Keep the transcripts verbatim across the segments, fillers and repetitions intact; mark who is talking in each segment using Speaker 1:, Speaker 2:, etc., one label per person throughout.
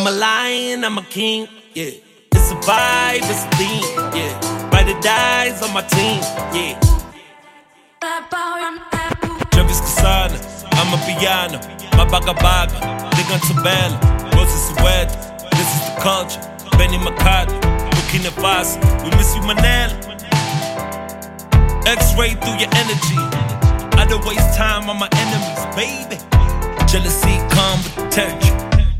Speaker 1: I'm a lion, I'm a king, yeah. It's a vibe, it's a theme, yeah. Ride or dies on my team, yeah. Travis Casana, I'm a piano. My baga baga, Ligan Tabella, Rosa Suede. This is the culture. Benny McCarthy, Burkina Faso. We miss you, Manila. X-ray through your energy. I don't waste time on my enemies, baby. Jealousy come with the territory.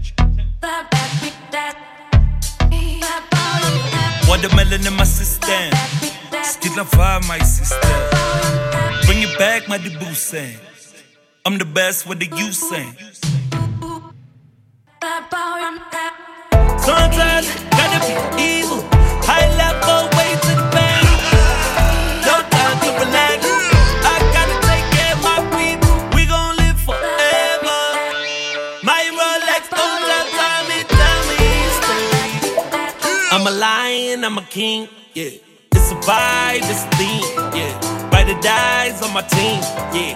Speaker 1: Watermelon in my system. Still a vibe, my sister. Bring it back, my debut saying. I'm the best, what do you say? Sometimes gotta be evil. High level, way to the bank. No time to relax. I gotta take care of my people. We gon' live forever. My Rolex, don't tell time me, tell me straight. I'm a lion, I'm a king, yeah. It's a vibe, it's a theme, yeah. Ride or dies on my team, yeah.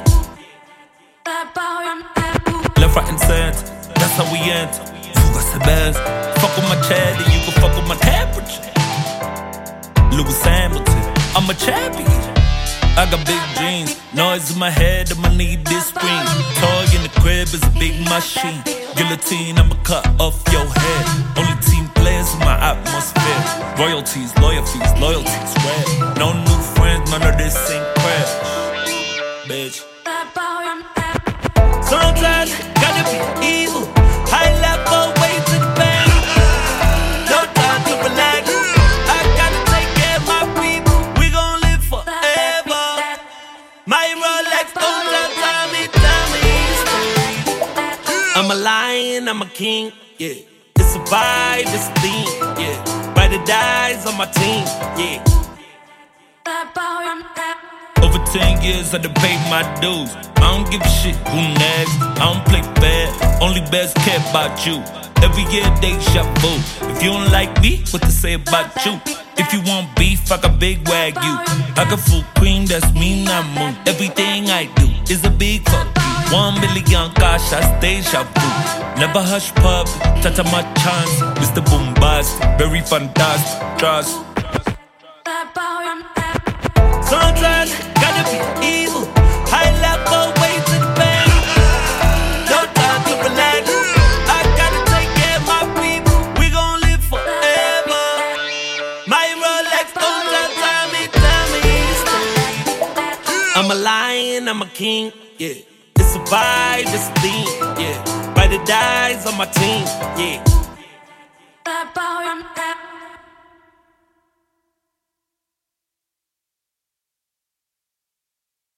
Speaker 1: Left, right, and center, that's how we enter. Fuga the best. Fuck with my chat and you can fuck with my temperature. Lewis Hamilton, I'm a champion. I got big dreams, noise in my head, I'ma need this spring. Toy in the crib is a big machine. Guillotine, I'ma cut off your head. Only team players in my atmosphere. Royalties, loyalties, loyalties, red. No new friends, none of this ain't crash. Bitch. Sometimes gotta be evil. High level, way to the bank. No time to relax. I gotta take care of my people. We gon' live forever. My Rolex, don't tell time me, tell me straight. I'm a lion, I'm a king, yeah. It's a vibe, it's a theme, yeah. Ride or dies on my team, yeah. Over ten years I done paid my dues. I don't give a shit who next. I don't play fair, only best care about you. Every year deja vu. If you don't like me, what to say about you? If you want beef, I got big wagyu. I got full cream, that's me, not moon. Everything I do is a big fuck you. One million cash, I deja vu. Never hush pub, touch my chance. Mister Bombastic, very fantastic, trust. Sometimes gotta be evil. High level, way to the bank. No time to relax. I gotta take care of my people. We gon' live forever. My Rolex, don't tell time me, tell me straight. I'm a lion, I'm a king, yeah. It's a vibe, it's a theme, yeah. Ride or dies on my team, yeah.